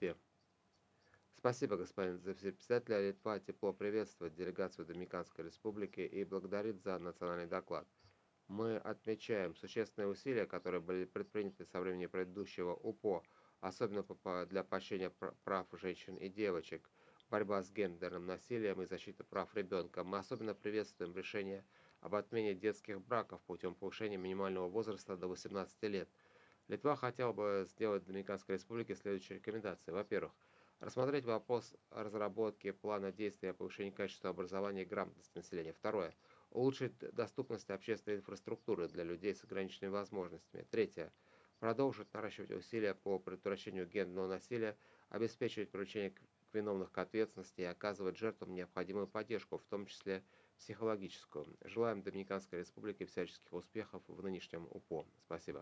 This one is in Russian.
УПЕ. Спасибо, господин заместитель. Литва тепло приветствует делегацию Доминиканской Республики и благодарит за национальный доклад. Мы отмечаем существенные усилия, которые были предприняты со времени предыдущего УПО, особенно для поощрения прав женщин и девочек, борьба с гендерным насилием и защита прав ребенка. Мы особенно приветствуем решение об отмене детских браков путем повышения минимального возраста до 18 лет. Литва хотела бы сделать в Доминиканской Республике следующие рекомендации. Во-первых, рассмотреть вопрос о разработке плана действий о повышении качества образования и грамотности населения. Второе. Улучшить доступность общественной инфраструктуры для людей с ограниченными возможностями. Третье. Продолжить наращивать усилия по предотвращению гендерного насилия, обеспечивать привлечение виновных к ответственности и оказывать жертвам необходимую поддержку, в том числе психологическую. Желаем Доминиканской Республике всяческих успехов в нынешнем УПО. Спасибо.